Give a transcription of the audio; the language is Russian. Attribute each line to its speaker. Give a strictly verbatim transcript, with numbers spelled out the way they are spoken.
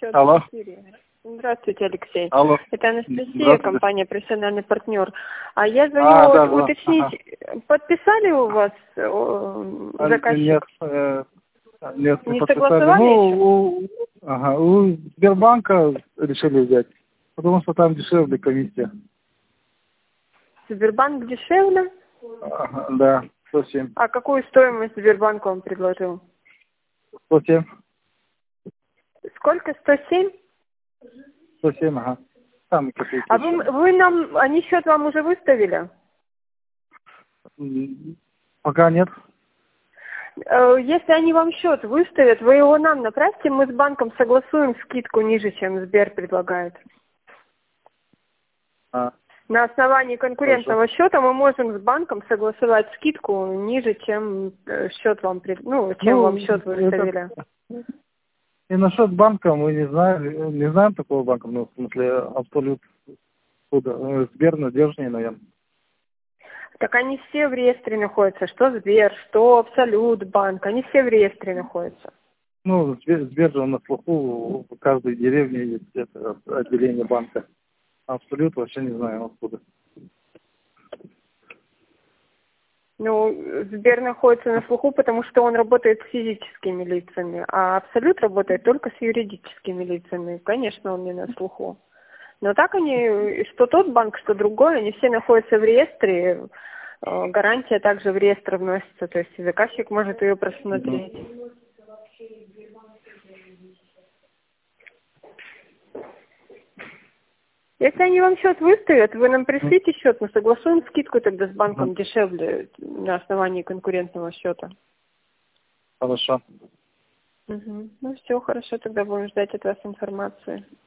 Speaker 1: счет
Speaker 2: Алло.
Speaker 1: в эфире. Здравствуйте, Алексей.
Speaker 2: Алло.
Speaker 1: Это Анастасия,
Speaker 2: Здравствуйте.
Speaker 1: компания «Профессиональный партнер». А я звоню
Speaker 2: А,
Speaker 1: вот
Speaker 2: да, да.
Speaker 1: уточнить,
Speaker 2: Ага.
Speaker 1: подписали у вас о,
Speaker 2: А,
Speaker 1: заказчик?
Speaker 2: Нет, э, нет, не
Speaker 1: Не
Speaker 2: подписали.
Speaker 1: согласовали
Speaker 2: Ну,
Speaker 1: еще?
Speaker 2: у, ага, у Сбербанка решили взять, потому что там дешевле комиссия.
Speaker 1: Сбербанк дешевле?
Speaker 2: Ага, да, сто семь.
Speaker 1: А какую стоимость Сбербанк вам предложил?
Speaker 2: сто семь.
Speaker 1: Сколько? сто семь?
Speaker 2: сто семь, ага. Там копейки.
Speaker 1: А вы, вы нам, они счет вам уже выставили?
Speaker 2: М, Пока нет.
Speaker 1: Э, Если они вам счет выставят, вы его нам направьте, мы с банком согласуем скидку ниже, чем Сбер предлагает.
Speaker 2: А,
Speaker 1: На основании конкурентного
Speaker 2: хорошо.
Speaker 1: счета мы можем с банком согласовать скидку ниже, чем э, счет вам, пред- ну, чем
Speaker 2: Ну,
Speaker 1: вам счет выставили.
Speaker 2: это, и насчет банка мы не знаем, не знаем такого банка, ну, в смысле, абсолют, куда, э, Сбер надежнее, наверное.
Speaker 1: Так они все в реестре находятся, что Сбер, что Абсолют банк, они все в реестре находятся.
Speaker 2: Ну, Сбер, Сбер же на слуху, в каждой деревне есть это отделение банка. Абсолют вообще не знаю откуда.
Speaker 1: Ну, Сбер находится на слуху, потому что он работает с физическими лицами, а Абсолют работает только с юридическими лицами. Конечно, он не на слуху. Но так они, что тот банк, что другой, они все находятся в реестре. Э, Гарантия также в реестр вносится, то есть заказчик может ее просмотреть.
Speaker 2: Мгм.
Speaker 1: Если они вам счет выставят, вы нам
Speaker 2: Мгм.
Speaker 1: пришлите счет, мы согласуем скидку тогда с банком
Speaker 2: Мгм.
Speaker 1: дешевле на основании конкурентного счета.
Speaker 2: Хорошо.
Speaker 1: Угу. Ну все, хорошо, тогда будем ждать от вас информации.